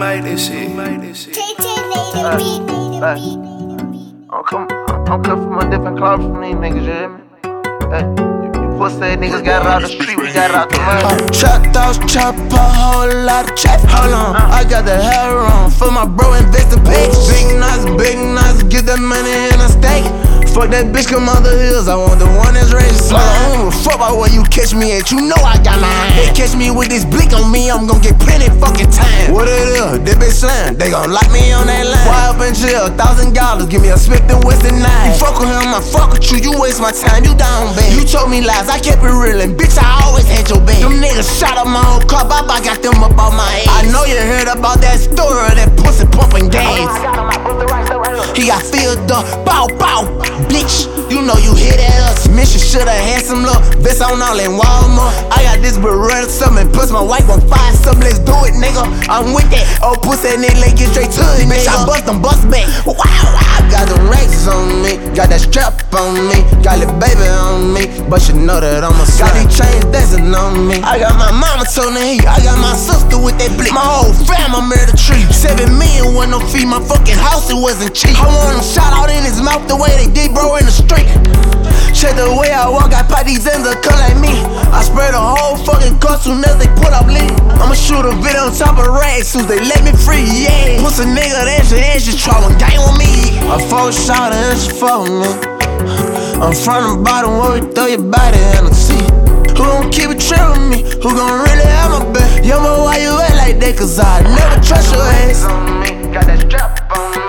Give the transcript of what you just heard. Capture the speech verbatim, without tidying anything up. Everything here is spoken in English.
made this shit. Who made this shit? Uh, uh, I'm come, I'm come from a different club from these niggas, you hear me? Hey, you, you pussy niggas got it out the street, we got it out the mud. Trap thoughts, chop a whole lot of trap. Hold on, I got the hair on for my bro invest in pigs. Big nuts, big nuts, get that money in a steak. Fuck that bitch, come out the hills, I want the one that's ready to slide. I don't give a fuck about where you catch me at, you know I got mine. They catch me with this blick on me, I'm gon' get plenty fucking time. What it is, they bitch slam, they gon' lock me on that line. Why up in jail, thousand dollars, give me a Smith and Wesson nine. You fuck with him, I fuck with you, you waste my time, you down bad. You told me lies, I kept it real, and bitch, I always had your back. Them niggas shot up my whole car, I got them up on my ass. I know you heard about that story, that pussy pumping gas. He got filled up, bow, bow, bitch. You know you hit at us. Mission shoulda had some luck. Vest on all in Walmart. I got this Beretta something. Plus my wife gon' find something. Let's do it, nigga. I'm with that. Oh, pussy nigga, let's get straight to it, bitch. I bust them, bust back. Wow, wow. Got them racks on me. Got that strap on me. Got the baby on me. But you know that I'm a slime. Got these chains dancing on me. I got my mama told me. I got my sister with that blick. My whole fam, I'm murder tree. Seven million with no fee. My fucking house, it wasn't cheap. I want him shot out in his mouth the way they did, bro, in the street. Check the way I walk, I pop these ends that cut like me. I spray the whole fucking car soon as they put up lead. I'ma shoot a bit on top of racks soon they let me free, yeah. Pussy nigga, that's your ass, you try one game with me. I fuck shot and she fuck with me. I'm from the bottom where we throw your body in the sea. Who gon' keep it true with me? Who gon' really have my back? Yo, but why you act like that? Cause I never trust your ass. Got that strap on me.